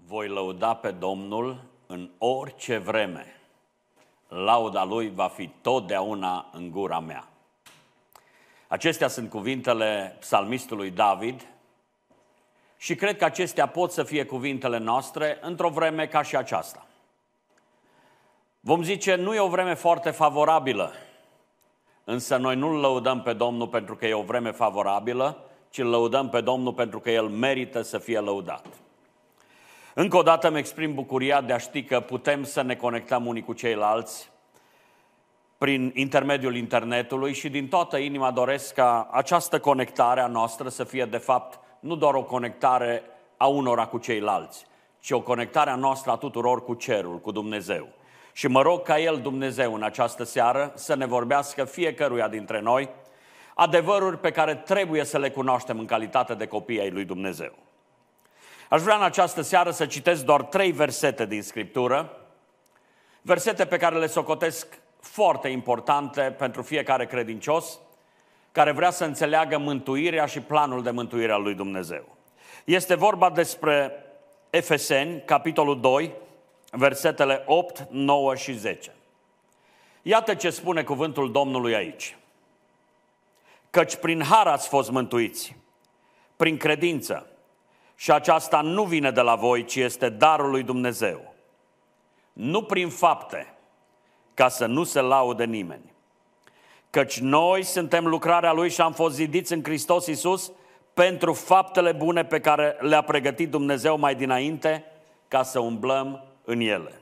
Voi lăuda pe Domnul în orice vreme. Lauda Lui va fi totdeauna în gura mea. Acestea sunt cuvintele psalmistului David și cred că acestea pot să fie cuvintele noastre într-o vreme ca și aceasta. Vom zice, nu e o vreme foarte favorabilă, însă noi nu-L lăudăm pe Domnul pentru că e o vreme favorabilă, ci îl lăudăm pe Domnul pentru că El merită să fie lăudat. Încă o dată îmi exprim bucuria de a ști că putem să ne conectăm unii cu ceilalți prin intermediul internetului și din toată inima doresc ca această conectare a noastră să fie de fapt nu doar o conectare a unora cu ceilalți, ci o conectare a noastră a tuturor cu cerul, cu Dumnezeu. Și mă rog ca El, Dumnezeu, în această seară să ne vorbească fiecăruia dintre noi adevăruri pe care trebuie să le cunoaștem în calitate de copii ai lui Dumnezeu. Aș vrea în această seară să citesc doar 3 versete din Scriptură, versete pe care le socotesc foarte importante pentru fiecare credincios care vrea să înțeleagă mântuirea și planul de mântuire al lui Dumnezeu. Este vorba despre Efeseni, capitolul 2, versetele 8, 9 și 10. Iată ce spune cuvântul Domnului aici. Căci prin har ați fost mântuiți, prin credință, și aceasta nu vine de la voi, ci este darul lui Dumnezeu. Nu prin fapte, ca să nu se laude nimeni. Căci noi suntem lucrarea Lui și am fost zidiți în Hristos Iisus pentru faptele bune pe care le-a pregătit Dumnezeu mai dinainte, ca să umblăm în ele.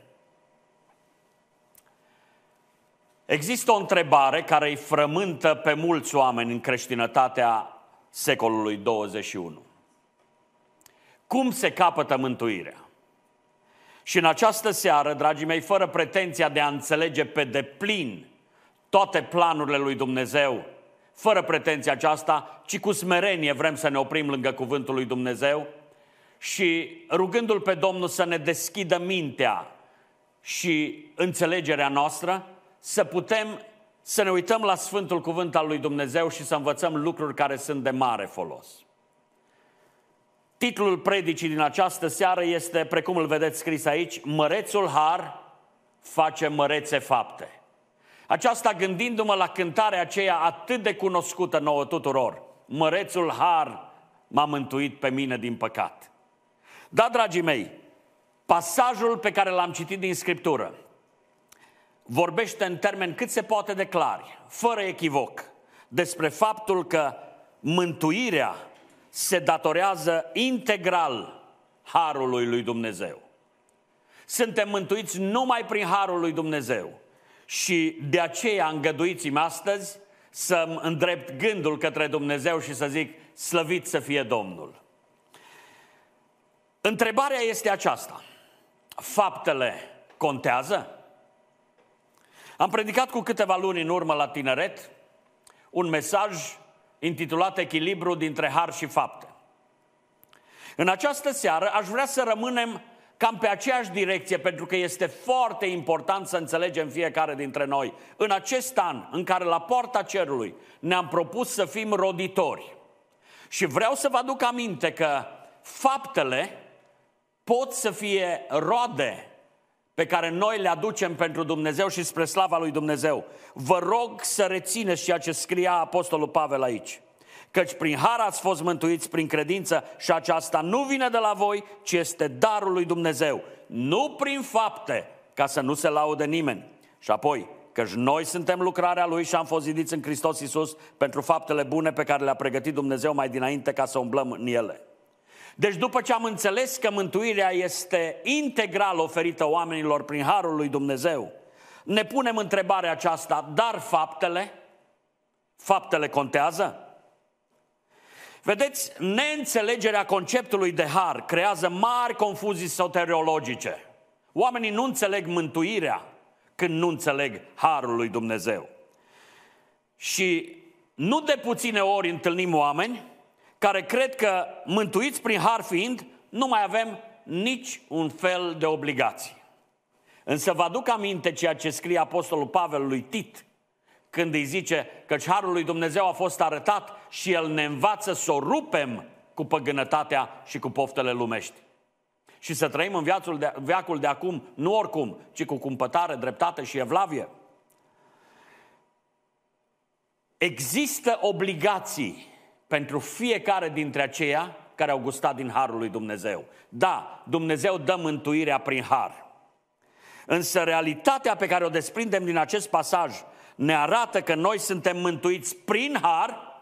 Există o întrebare care îi frământă pe mulți oameni în creștinătatea secolului 21. Cum se capătă mântuirea? Și în această seară, dragii mei, fără pretenția de a înțelege pe deplin toate planurile lui Dumnezeu, fără pretenția aceasta, ci cu smerenie vrem să ne oprim lângă cuvântul lui Dumnezeu și rugându-L pe Domnul să ne deschidă mintea și înțelegerea noastră, să putem să ne uităm la Sfântul Cuvânt al lui Dumnezeu și să învățăm lucruri care sunt de mare folos. Titlul predicii din această seară este, precum îl vedeți scris aici, Mărețul har face mărețe fapte. Aceasta gândindu-mă la cântarea aceea atât de cunoscută nouă tuturor. Mărețul har m-a mântuit pe mine din păcat. Da, dragii mei, pasajul pe care l-am citit din Scriptură vorbește în termeni cât se poate de clari, fără echivoc, despre faptul că mântuirea se datorează integral harului lui Dumnezeu. Suntem mântuiți numai prin harul lui Dumnezeu și de aceea îngăduiți-mi astăzi să-mi îndrept gândul către Dumnezeu și să zic, slăvit să fie Domnul. Întrebarea este aceasta: faptele contează? Am predicat cu câteva luni în urmă la tineret un mesaj intitulat Echilibru dintre har și fapte. În această seară aș vrea să rămânem cam pe aceeași direcție, pentru că este foarte important să înțelegem fiecare dintre noi. În acest an în care la poarta cerului ne-am propus să fim roditori, și vreau să vă aduc aminte că faptele pot să fie roade pe care noi le aducem pentru Dumnezeu și spre slava lui Dumnezeu. Vă rog să rețineți ceea ce scria Apostolul Pavel aici. Căci prin har ați fost mântuiți prin credință și aceasta nu vine de la voi, ci este darul lui Dumnezeu. Nu prin fapte, ca să nu se laude nimeni. Și apoi, căci noi suntem lucrarea Lui și am fost zidiți în Hristos Iisus pentru faptele bune pe care le-a pregătit Dumnezeu mai dinainte, ca să umblăm în ele. Deci după ce am înțeles că mântuirea este integral oferită oamenilor prin harul lui Dumnezeu, ne punem întrebarea aceasta, dar faptele contează? Vedeți, neînțelegerea conceptului de har creează mari confuzii soteriologice. Oamenii nu înțeleg mântuirea când nu înțeleg harul lui Dumnezeu. Și nu de puține ori întâlnim oameni care cred că, mântuiți prin har fiind, nu mai avem nici un fel de obligații. Însă vă aduc aminte ceea ce scrie Apostolul Pavel lui Tit, când îi zice că harul lui Dumnezeu a fost arătat și el ne învață să o rupem cu păgânătatea și cu poftele lumești. și să trăim în veacul de acum, nu oricum, ci cu cumpătare, dreptate și evlavie. Există obligații pentru fiecare dintre aceia care au gustat din harul lui Dumnezeu. Da, Dumnezeu dă mântuirea prin har. Însă realitatea pe care o desprindem din acest pasaj ne arată că noi suntem mântuiți prin har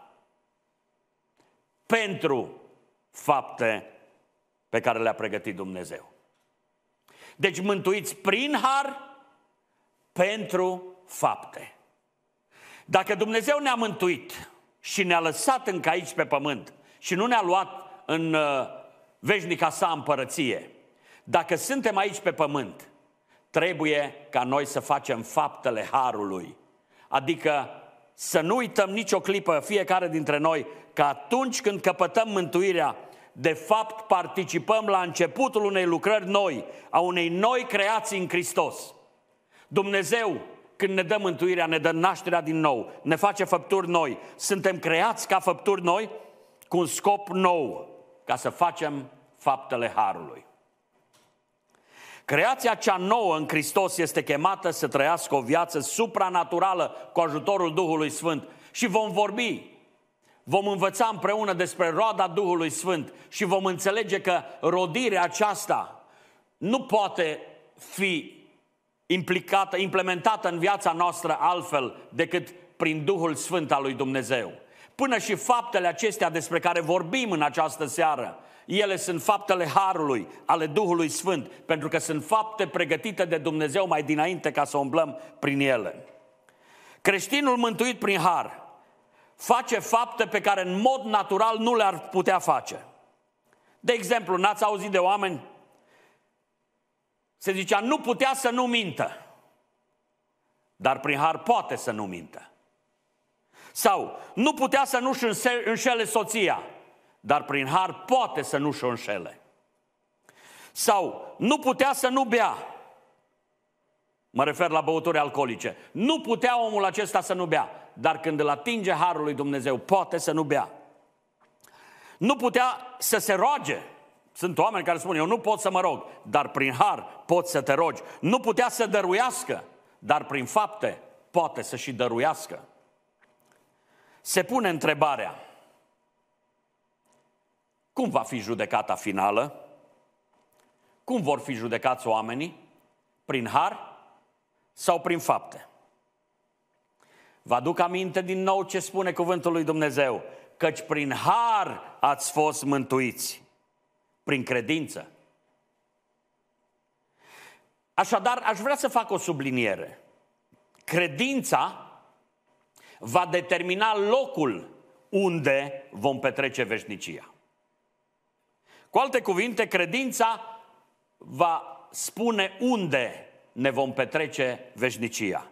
pentru fapte pe care le-a pregătit Dumnezeu. Deci mântuiți prin har pentru fapte. Dacă Dumnezeu ne-a mântuit și ne-a lăsat încă aici pe pământ și nu ne-a luat în veșnica sa împărăție, dacă suntem aici pe pământ, trebuie ca noi să facem faptele harului. Adică să nu uităm nicio clipă fiecare dintre noi că atunci când căpătăm mântuirea, de fapt participăm la începutul unei lucrări noi, a unei noi creații în Hristos. Dumnezeu, când ne dă mântuirea, ne dă nașterea din nou, ne face făpturi noi. Suntem creați ca făpturi noi cu un scop nou, ca să facem faptele harului. Creația cea nouă în Hristos este chemată să trăiască o viață supranaturală cu ajutorul Duhului Sfânt. Și vom vorbi, vom învăța împreună despre roada Duhului Sfânt și vom înțelege că rodirea aceasta nu poate fi implementată în viața noastră altfel decât prin Duhul Sfânt al lui Dumnezeu. Până și faptele acestea despre care vorbim în această seară, ele sunt faptele harului, ale Duhului Sfânt, pentru că sunt fapte pregătite de Dumnezeu mai dinainte ca să umblăm prin ele. Creștinul mântuit prin har face fapte pe care în mod natural nu le-ar putea face. De exemplu, n-ați auzit de oameni? Se zicea, nu putea să nu mintă, dar prin har poate să nu mintă. Sau, nu putea să nu-și înșele soția, dar prin har poate să nu-și o înșele. Sau, nu putea să nu bea. Mă refer la băuturi alcoolice. Nu putea omul acesta să nu bea, dar când îl atinge harul lui Dumnezeu, poate să nu bea. Nu putea să se roage. Sunt oameni care spun, eu nu pot să mă rog, dar prin har pot să te rogi. Nu putea să dăruiască, dar prin fapte poate să și dăruiască. Se pune întrebarea, cum va fi judecata finală? Cum vor fi judecați oamenii? Prin har sau prin fapte? Vă aduc aminte din nou ce spune cuvântul lui Dumnezeu, căci prin har ați fost mântuiți, prin credință. Așadar, aș vrea să fac o subliniere. Credința va determina locul unde vom petrece veșnicia. Cu alte cuvinte, credința va spune unde ne vom petrece veșnicia.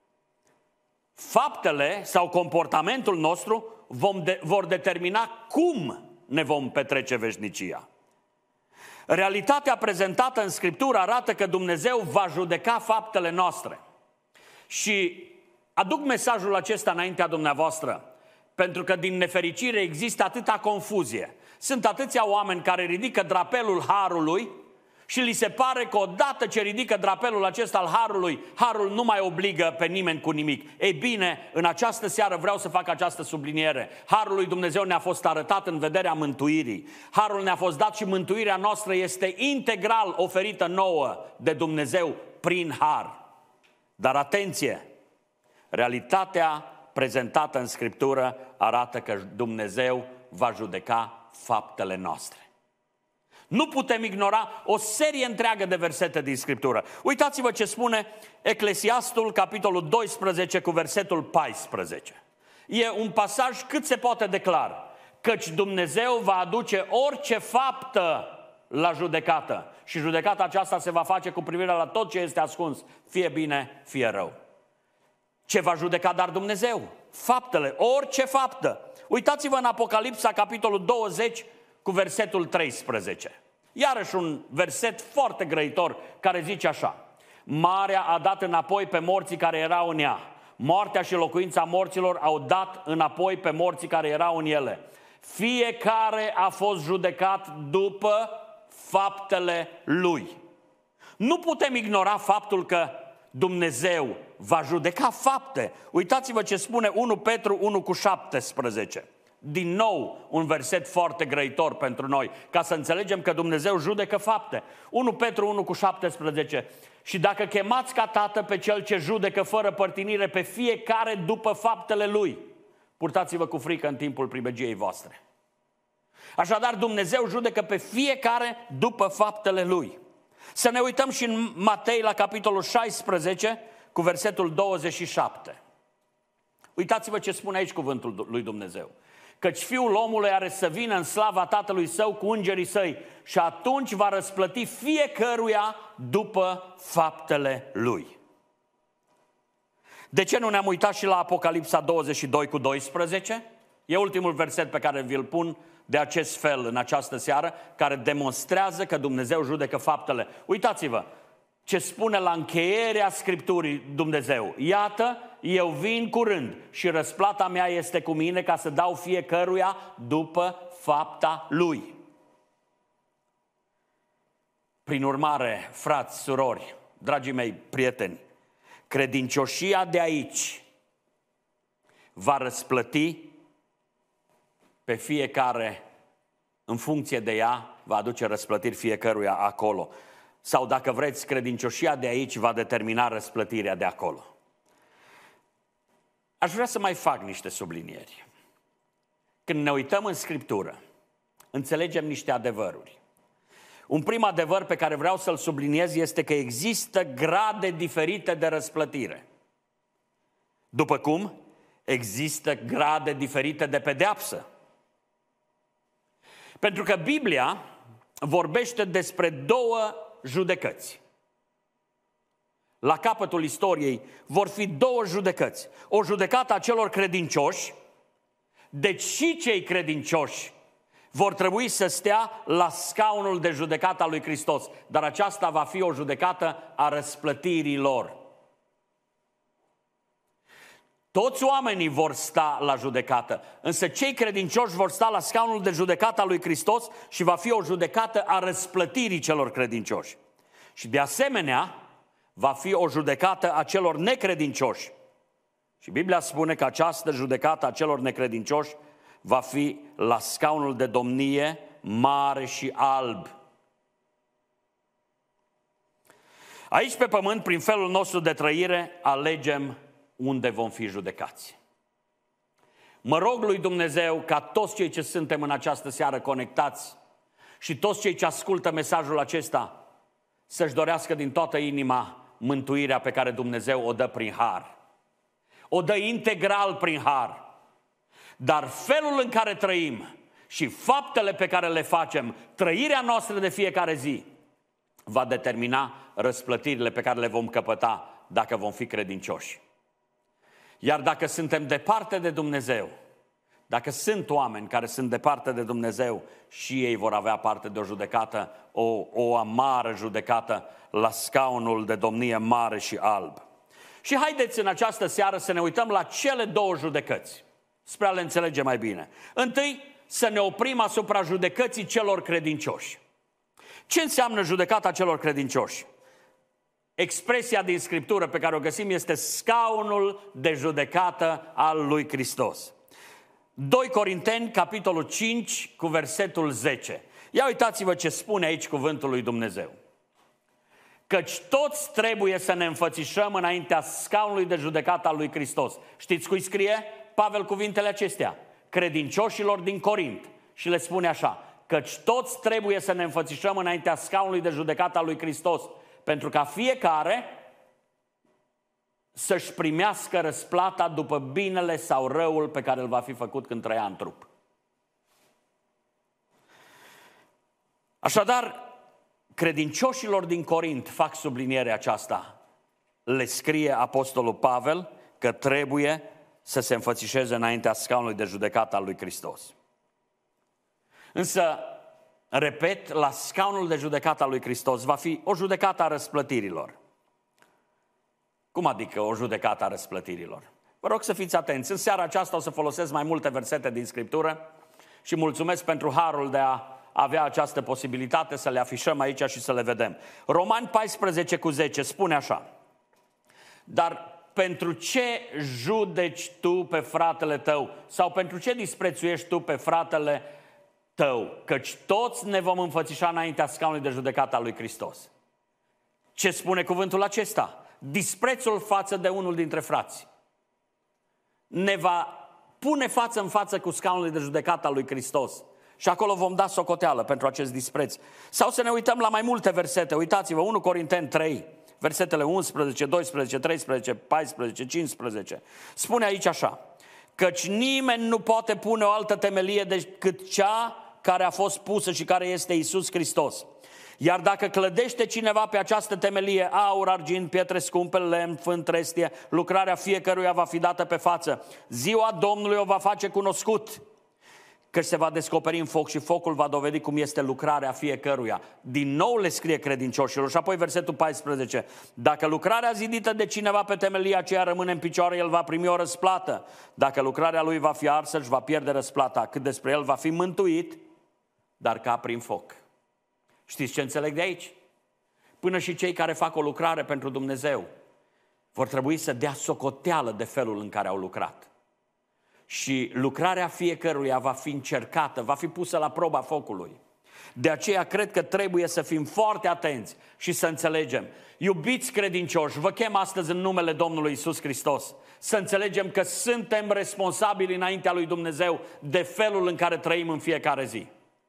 Faptele sau comportamentul nostru vor determina cum ne vom petrece veșnicia. Realitatea prezentată în Scriptură arată că Dumnezeu va judeca faptele noastre. Și aduc mesajul acesta înaintea dumneavoastră, pentru că din nefericire există atâta confuzie. Sunt atâția oameni care ridică drapelul harului și li se pare că odată ce ridică drapelul acesta al harului, harul nu mai obligă pe nimeni cu nimic. Ei bine, în această seară vreau să fac această subliniere. Harul lui Dumnezeu ne-a fost arătat în vederea mântuirii. Harul ne-a fost dat și mântuirea noastră este integral oferită nouă de Dumnezeu prin har. Dar atenție! Realitatea prezentată în Scriptură arată că Dumnezeu va judeca faptele noastre. Nu putem ignora o serie întreagă de versete din Scriptură. Uitați-vă ce spune Eclesiastul, capitolul 12, cu versetul 14. E un pasaj cât se poate de clar. Căci Dumnezeu va aduce orice faptă la judecată. Și judecata aceasta se va face cu privire la tot ce este ascuns, fie bine, fie rău. Ce va judeca dar Dumnezeu? Faptele, orice faptă. Uitați-vă în Apocalipsa, capitolul 20, cu versetul 13. Iarăși un verset foarte grăitor care zice așa: Marea a dat înapoi pe morții care erau în ea. Moartea și locuința morților au dat înapoi pe morții care erau în ele. Fiecare a fost judecat după faptele Lui. Nu putem ignora faptul că Dumnezeu va judeca fapte. Uitați-vă ce spune 1 Petru 1:17. Din nou un verset foarte grăitor pentru noi, ca să înțelegem că Dumnezeu judecă fapte. 1 Petru 1:17. Și dacă chemați ca tată pe cel ce judecă fără părtinire pe fiecare după faptele lui, purtați-vă cu frică în timpul pribegiei voastre. Așadar, Dumnezeu judecă pe fiecare după faptele lui. Să ne uităm și în Matei la capitolul 16 cu versetul 27. Uitați-vă ce spune aici cuvântul lui Dumnezeu. Căci Fiul omului are să vină în slava Tatălui Său cu îngerii Săi și atunci va răsplăti fiecăruia după faptele lui. De ce nu ne-am uitat și la Apocalipsa 22:12? E ultimul verset pe care vi-l pun de acest fel în această seară, care demonstrează că Dumnezeu judecă faptele. Uitați-vă ce spune la încheierea Scripturii Dumnezeu. Iată, eu vin curând și răsplata mea este cu mine ca să dau fiecăruia după fapta lui. Prin urmare, frați, surori, dragii mei prieteni, credincioșia de aici va răsplăti pe fiecare în funcție de ea, va aduce răsplătiri fiecăruia acolo. Sau dacă vreți, credincioșia de aici va determina răsplătirea de acolo. Aș vrea să mai fac niște sublinieri. Când ne uităm în Scriptură, înțelegem niște adevăruri. Un prim adevăr pe care vreau să-l subliniez este că există grade diferite de răsplătire. După cum există grade diferite de pedeapsă. Pentru că Biblia vorbește despre două judecăți. La capătul istoriei vor fi două judecăți. O judecată a celor credincioși, deci și cei credincioși vor trebui să stea la scaunul de judecată al lui Hristos. Dar aceasta va fi o judecată a răsplătirii lor. Toți oamenii vor sta la judecată, însă cei credincioși vor sta la scaunul de judecată al lui Hristos și va fi o judecată a răsplătirii celor credincioși. Și de asemenea, va fi o judecată a celor necredincioși. Și Biblia spune că această judecată a celor necredincioși va fi la scaunul de domnie mare și alb. Aici pe pământ, prin felul nostru de trăire, alegem unde vom fi judecați. Mă rog lui Dumnezeu ca toți cei ce suntem în această seară conectați și toți cei ce ascultă mesajul acesta să-și dorească din toată inima mântuirea pe care Dumnezeu o dă prin har. O dă integral prin har. Dar felul în care trăim și faptele pe care le facem, trăirea noastră de fiecare zi, va determina răsplătirile pe care le vom căpăta dacă vom fi credincioși. Iar dacă suntem departe de Dumnezeu, dacă sunt oameni care sunt departe de Dumnezeu, și ei vor avea parte de o judecată, o amară judecată la scaunul de domnie mare și alb. Și haideți în această seară să ne uităm la cele două judecăți, spre a le înțelege mai bine. Întâi, să ne oprim asupra judecății celor credincioși. Ce înseamnă judecata celor credincioși? Expresia din Scriptură pe care o găsim este scaunul de judecată al lui Hristos. 2 Corinteni, capitolul 5, cu versetul 10. Ia uitați-vă ce spune aici cuvântul lui Dumnezeu. Căci toți trebuie să ne înfățișăm înaintea scaunului de judecată al lui Hristos. Știți cui scrie Pavel cuvintele acestea? Credincioșilor din Corint. Și le spune așa: căci toți trebuie să ne înfățișăm înaintea scaunului de judecată al lui Hristos, pentru ca fiecare să-și primească răsplata după binele sau răul pe care îl va fi făcut când trăia în trup. Așadar, credincioșilor din Corint, fac sublinierea aceasta, le scrie apostolul Pavel că trebuie să se înfățișeze înaintea scaunului de judecată al lui Hristos. Însă, repet, la scaunul de judecată al lui Hristos va fi o judecată a răsplătirilor. Cum adică o judecată a răsplătirilor? Vă rog să fiți atenți. În seara aceasta o să folosesc mai multe versete din Scriptură și mulțumesc pentru harul de a avea această posibilitate să le afișăm aici și să le vedem. Romani 14:10 spune așa: dar pentru ce judeci tu pe fratele tău? Sau pentru ce disprețuiești tu pe fratele tău? Căci toți ne vom înfățișa înaintea scaunului de judecată al lui Hristos. Ce spune cuvântul acesta? Disprețul față de unul dintre frați ne va pune față în față cu scaunul de judecată al lui Hristos. Și acolo vom da socoteală pentru acest dispreț. Sau să ne uităm la mai multe versete. Uitați-vă, 1 Corinteni 3, versetele 11, 12, 13, 14, 15. Spune aici așa: căci nimeni nu poate pune o altă temelie decât cea care a fost pusă și care este Iisus Hristos. Iar dacă clădește cineva pe această temelie aur, argint, pietre scumpe, lemn, fân, trestie, lucrarea fiecăruia va fi dată pe față. Ziua Domnului o va face cunoscut, că se va descoperi în foc și focul va dovedi cum este lucrarea fiecăruia. Din nou le scrie credincioșilor. Și apoi versetul 14. Dacă lucrarea zidită de cineva pe temelia aceea rămâne în picioare, el va primi o răsplată. Dacă lucrarea lui va fi arsă, își va pierde răsplata. Cât despre el va fi mântuit, dar ca prin foc. Știți ce înțeleg de aici? Până și cei care fac o lucrare pentru Dumnezeu vor trebui să dea socoteală de felul în care au lucrat. Și lucrarea fiecăruia va fi încercată, va fi pusă la proba focului. De aceea cred că trebuie să fim foarte atenți și să înțelegem. Iubiți credincioși, vă chem astăzi în numele Domnului Iisus Hristos să înțelegem că suntem responsabili înaintea lui Dumnezeu de felul în care trăim în fiecare zi.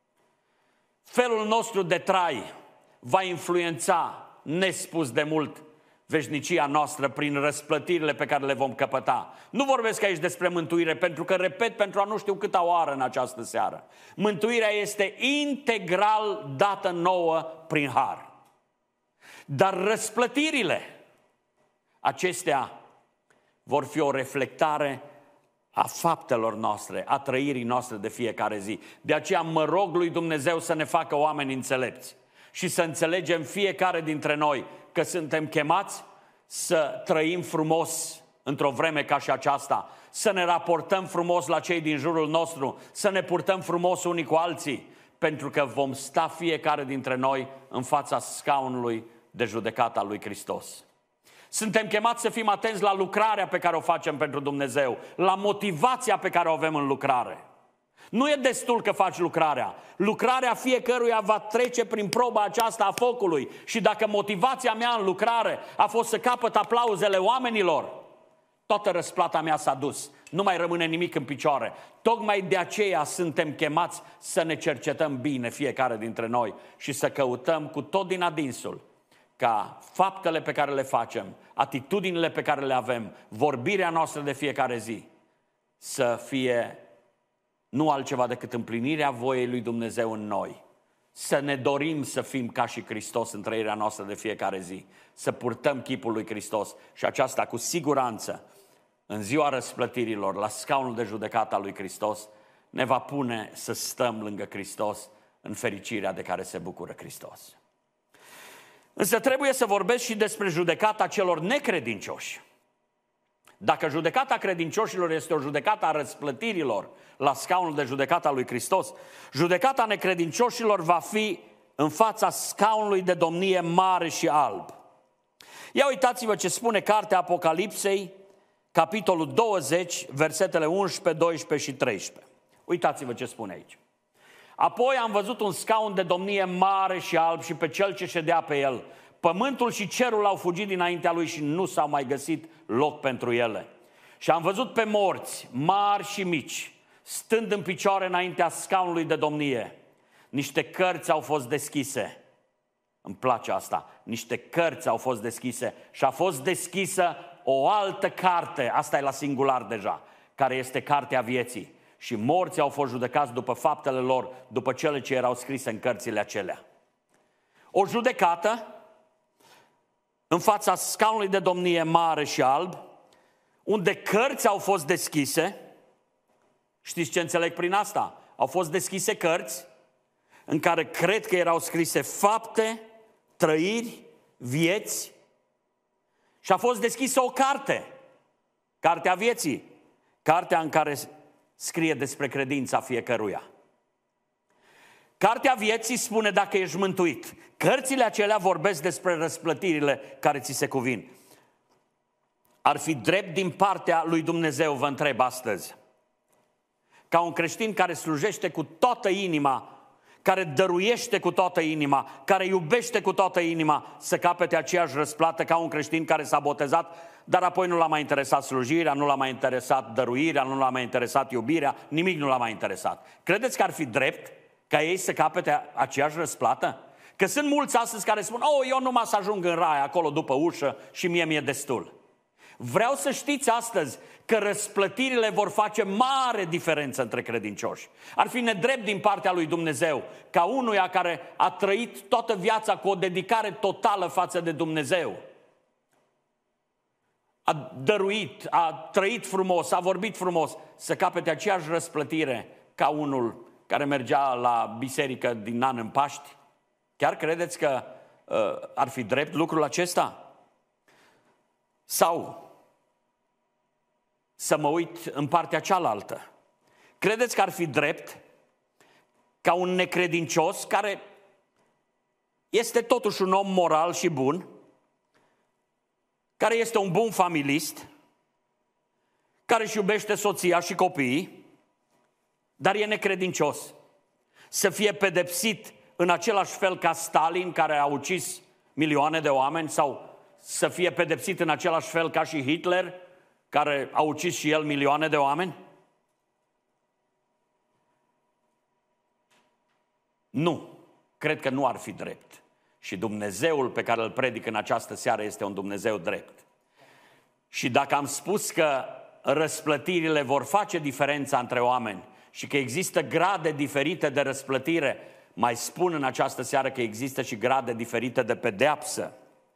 Felul nostru de trai va influența nespus de mult veșnicia noastră prin răsplătirile pe care le vom căpăta. Nu vorbesc aici despre mântuire, pentru că, repet, pentru a nu știu câta oară în această seară, mântuirea este integral dată nouă prin har. Dar răsplătirile acestea vor fi o reflectare a faptelor noastre, a trăirii noastre de fiecare zi. De aceea mă rog lui Dumnezeu să ne facă oameni înțelepți și să înțelegem fiecare dintre noi că suntem chemați să trăim frumos într-o vreme ca și aceasta, să ne raportăm frumos la cei din jurul nostru, să ne purtăm frumos unii cu alții, pentru că vom sta fiecare dintre noi în fața scaunului de judecată al lui Hristos. Suntem chemați să fim atenți la lucrarea pe care o facem pentru Dumnezeu, la motivația pe care o avem în lucrare. Nu e destul că faci lucrarea. Lucrarea fiecăruia va trece prin proba aceasta a focului. Și dacă motivația mea în lucrare a fost să capăt aplauzele oamenilor, toată răsplata mea s-a dus. Nu mai rămâne nimic în picioare. Tocmai de aceea suntem chemați să ne cercetăm bine fiecare dintre noi și să căutăm cu tot din adinsul ca faptele pe care le facem, atitudinile pe care le avem, vorbirea noastră de fiecare zi să fie nu altceva decât împlinirea voiei lui Dumnezeu în noi. Să ne dorim să fim ca și Hristos în trăirea noastră de fiecare zi. Să purtăm chipul lui Hristos și aceasta cu siguranță în ziua răsplătirilor, la scaunul de judecată al lui Hristos, ne va pune să stăm lângă Hristos în fericirea de care se bucură Hristos. Însă trebuie să vorbesc și despre judecata celor necredincioși. Dacă judecata credincioșilor este o judecată a răsplătirilor la scaunul de judecată al lui Hristos, judecata necredincioșilor va fi în fața scaunului de domnie mare și alb. Ia uitați-vă ce spune cartea Apocalipsei, capitolul 20, versetele 11, 12 și 13. Uitați-vă ce spune aici. Apoi am văzut un scaun de domnie mare și alb și pe cel ce ședea pe el. Pământul și cerul au fugit dinaintea lui și nu s-au mai găsit loc pentru ele. Și am văzut pe morți, mari și mici, stând în picioare înaintea scaunului de domnie. Niște cărți au fost deschise. Îmi place asta. Niște cărți au fost deschise și a fost deschisă o altă carte, asta e la singular deja, care este cartea vieții. Și morții au fost judecați după faptele lor, după cele ce erau scrise în cărțile acelea. O judecată în fața scaunului de domnie mare și alb, unde cărți au fost deschise. Știți ce înțeleg prin asta? Au fost deschise cărți în care cred că erau scrise fapte, trăiri, vieți, și a fost deschisă o carte, cartea vieții, cartea în care scrie despre credința fiecăruia. Cartea vieții spune dacă ești mântuit. Cărțile acelea vorbesc despre răsplătirile care ți se cuvin. Ar fi drept din partea lui Dumnezeu, vă întreb astăzi, ca un creștin care slujește cu toată inima, care dăruiește cu toată inima, care iubește cu toată inima, să capete aceeași răsplată ca un creștin care s-a botezat, dar apoi nu l-a mai interesat slujirea, nu l-a mai interesat dăruirea, nu l-a mai interesat iubirea, nimic nu l-a mai interesat. Credeți că ar fi drept ca ei să capete aceeași răsplată? Că sunt mulți astăzi care spun, eu numai să ajung în rai acolo după ușă și mi-e destul. Vreau să știți astăzi că răsplătirile vor face mare diferență între credincioși. Ar fi nedrept din partea lui Dumnezeu ca unuia care a trăit toată viața cu o dedicare totală față de Dumnezeu, a dăruit, a trăit frumos, a vorbit frumos, să capete aceeași răsplătire ca unul care mergea la biserică din an în Paști? Chiar credeți că ar fi drept lucrul acesta? Sau să mă uit în partea cealaltă. Credeți că ar fi drept ca un necredincios care este totuși un om moral și bun, care este un bun familist, care își iubește soția și copiii, dar e necredincios, să fie pedepsit în același fel ca Stalin, care a ucis milioane de oameni, sau să fie pedepsit în același fel ca și Hitler, care a ucis și el milioane de oameni? Nu, cred că nu ar fi drept. Și Dumnezeul pe care îl predic în această seară este un Dumnezeu drept. Și dacă am spus că răsplătirile vor face diferența între oameni și că există grade diferite de răsplătire, mai spun în această seară că există și grade diferite de pedeapsă.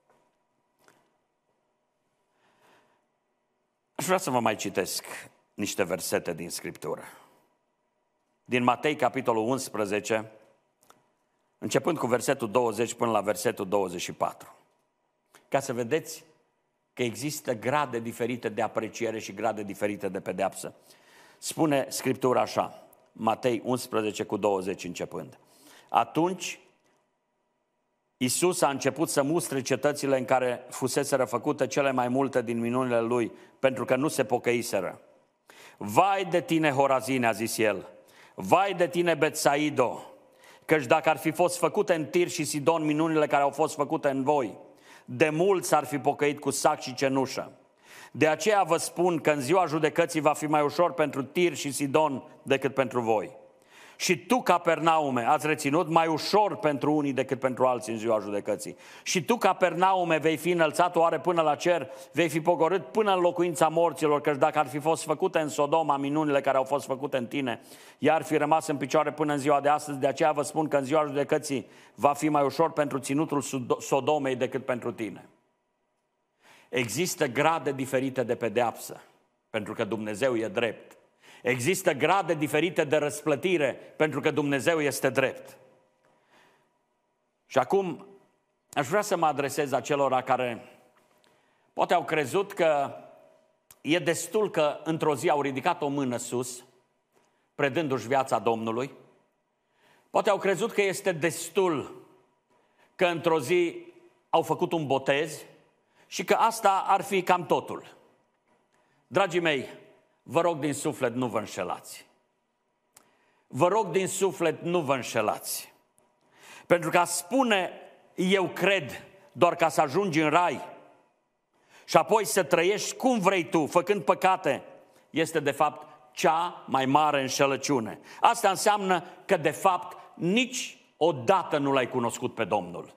Aș vrea să vă mai citesc niște versete din Scriptură. Din Matei, capitolul 11, începând cu versetul 20 până la versetul 24. Ca să vedeți că există grade diferite de apreciere și grade diferite de pedeapsă. Spune Scriptura așa, Matei 11 cu 20 începând. Atunci Iisus a început să mustre cetățile în care fuseseră făcute cele mai multe din minunile lui, pentru că nu se pocăiseră. Vai de tine, Horazine, a zis el, vai de tine, Betsaido, căci dacă ar fi fost făcute în Tir și Sidon minunile care au fost făcute în voi, de mult s-ar fi pocăit cu sac și cenușă. De aceea vă spun că în ziua judecății va fi mai ușor pentru Tir și Sidon decât pentru voi. Și tu, Capernaume, ați reținut mai ușor pentru unii decât pentru alții în ziua judecății. Și tu, Capernaume, vei fi înălțat oare până la cer, vei fi pogorât până în locuința morților, căci dacă ar fi fost făcute în Sodoma minunile care au fost făcute în tine, ea ar fi rămas în picioare până în ziua de astăzi. De aceea vă spun că în ziua judecății va fi mai ușor pentru ținutul Sodomei decât pentru tine. Există grade diferite de pedeapsă, pentru că Dumnezeu e drept. Există grade diferite de răsplătire, pentru că Dumnezeu este drept. Și acum aș vrea să mă adresez acelora care poate au crezut că e destul că într-o zi au ridicat o mână sus, predându-și viața Domnului. Poate au crezut că este destul că într-o zi au făcut un botez și că asta ar fi cam totul. Dragii mei, vă rog din suflet, nu vă înșelați. Vă rog din suflet, nu vă înșelați. Pentru că a spune, eu cred, doar ca să ajungi în rai și apoi să trăiești cum vrei tu, făcând păcate, este de fapt cea mai mare înșelăciune. Asta înseamnă că de fapt nici odată nu l-ai cunoscut pe Domnul.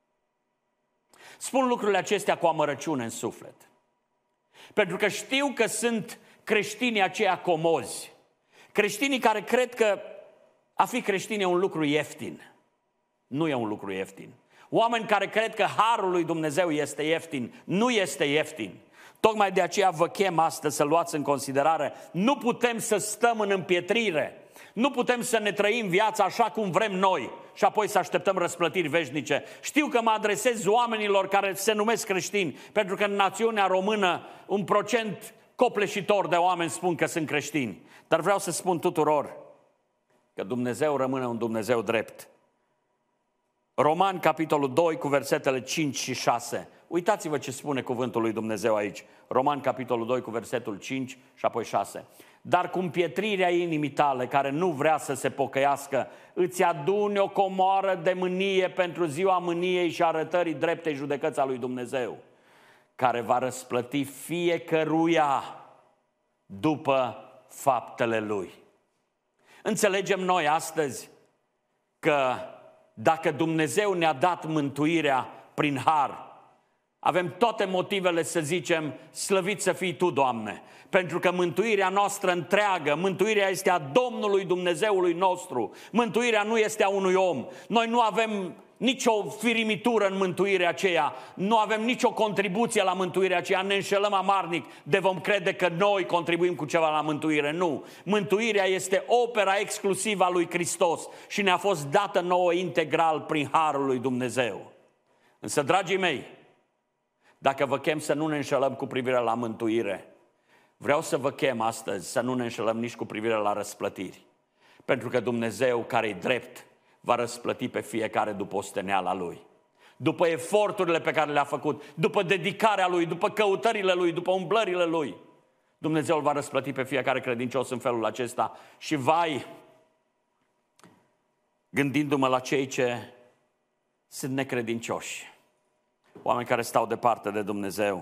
Spun lucrurile acestea cu amărăciune în suflet. Pentru că știu că sunt creștinii aceia comozi, creștinii care cred că a fi creștin e un lucru ieftin. Nu e un lucru ieftin. Oameni care cred că harul lui Dumnezeu este ieftin. Nu este ieftin. Tocmai de aceea vă chem astăzi să luați în considerare. Nu putem să stăm în împietrire. Nu putem să ne trăim viața așa cum vrem noi și apoi să așteptăm răsplătiri veșnice. Știu că mă adresez oamenilor care se numesc creștini, pentru că în națiunea română un procent copleșitor de oameni spun că sunt creștini. Dar vreau să spun tuturor că Dumnezeu rămâne un Dumnezeu drept. Romani, capitolul 2, cu versetele 5 și 6. Uitați-vă ce spune cuvântul lui Dumnezeu aici. Romani, capitolul 2, cu versetul 5 și apoi 6. Dar cu împietrirea inimii tale, care nu vrea să se pocăiască, îți aduni o comoară de mânie pentru ziua mâniei și arătării dreptei judecăți a lui Dumnezeu, care va răsplăti fiecăruia după faptele lui. Înțelegem noi astăzi că dacă Dumnezeu ne-a dat mântuirea prin har, avem toate motivele să zicem, slăvit să fii Tu, Doamne, pentru că mântuirea noastră întreagă, mântuirea este a Domnului Dumnezeului nostru, mântuirea nu este a unui om. Noi nu avem nicio firimitură în mântuirea aceea, nu avem nicio contribuție la mântuirea aceea, ne înșelăm amarnic de vom crede că noi contribuim cu ceva la mântuire. Nu, mântuirea este opera exclusivă a lui Hristos și ne-a fost dată nouă integral prin harul lui Dumnezeu. Însă, dragii mei, dacă vă chem să nu ne înșelăm cu privire la mântuire, vreau să vă chem astăzi să nu ne înșelăm nici cu privire la răsplătiri. Pentru că Dumnezeu, care-i drept, va răsplăti pe fiecare după osteneala Lui. După eforturile pe care le-a făcut, după dedicarea Lui, după căutările Lui, după umblările Lui. Dumnezeu îl va răsplăti pe fiecare credincios în felul acesta. Și vai, gândindu-mă la cei ce sunt necredincioși, oameni care stau departe de Dumnezeu,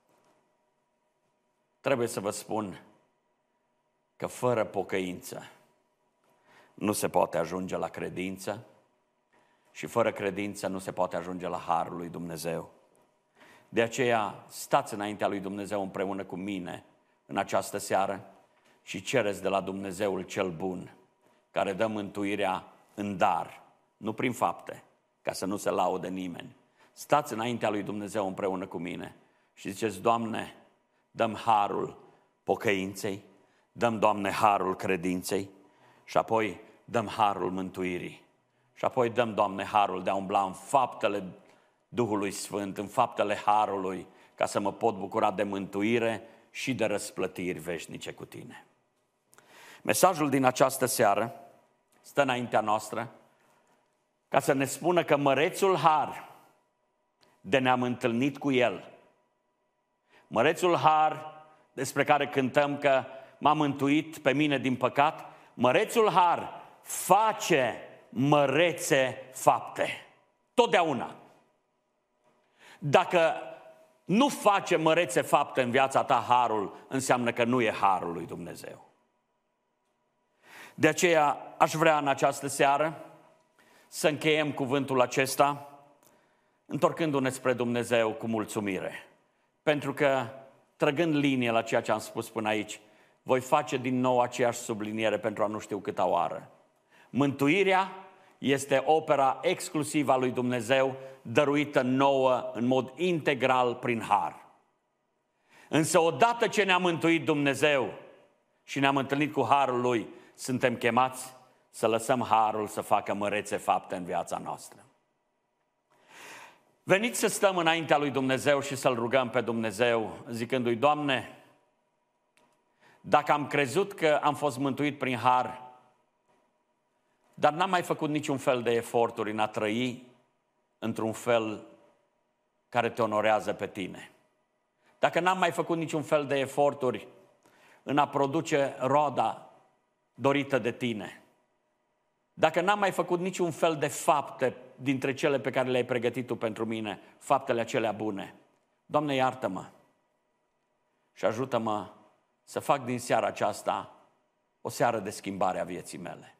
trebuie să vă spun că fără pocăință nu se poate ajunge la credință și fără credință nu se poate ajunge la harul lui Dumnezeu. De aceea stați înaintea lui Dumnezeu împreună cu mine în această seară și cereți de la Dumnezeul cel bun, care dă mântuirea în dar, nu prin fapte, ca să nu se laude nimeni. Stați înaintea lui Dumnezeu împreună cu mine și ziceți, Doamne, dăm harul pocăinței, dăm, Doamne, harul credinței și apoi dăm harul mântuirii. Și apoi dăm, Doamne, harul de a umbla în faptele Duhului Sfânt, în faptele harului, ca să mă pot bucura de mântuire și de răsplătiri veșnice cu Tine. Mesajul din această seară stă înaintea noastră ca să ne spună că mărețul har de ne-am întâlnit cu El, mărețul har despre care cântăm că m-a mântuit pe mine din păcat, mărețul har face mărețe fapte. Totdeauna. Dacă nu face mărețe fapte în viața ta harul, înseamnă că nu e harul lui Dumnezeu. De aceea aș vrea în această seară să încheiem cuvântul acesta întorcându-ne spre Dumnezeu cu mulțumire. Pentru că, trăgând linie la ceea ce am spus până aici, voi face din nou aceeași subliniere pentru a nu știu câta oară. Mântuirea este opera exclusivă a lui Dumnezeu, dăruită nouă în mod integral prin har. Însă odată ce ne-a mântuit Dumnezeu și ne-am întâlnit cu harul Lui, suntem chemați să lăsăm harul să facă mărețe fapte în viața noastră. Veniți să stăm înaintea lui Dumnezeu și să-L rugăm pe Dumnezeu, zicându-i, Doamne, dacă am crezut că am fost mântuit prin har, dar n-am mai făcut niciun fel de eforturi în a trăi într-un fel care te onorează pe Tine, dacă n-am mai făcut niciun fel de eforturi în a produce roada dorită de Tine, dacă n-am mai făcut niciun fel de fapte dintre cele pe care le-ai pregătit Tu pentru mine, faptele acelea bune, Doamne, iartă-mă și ajută-mă să fac din seara aceasta o seară de schimbare a vieții mele.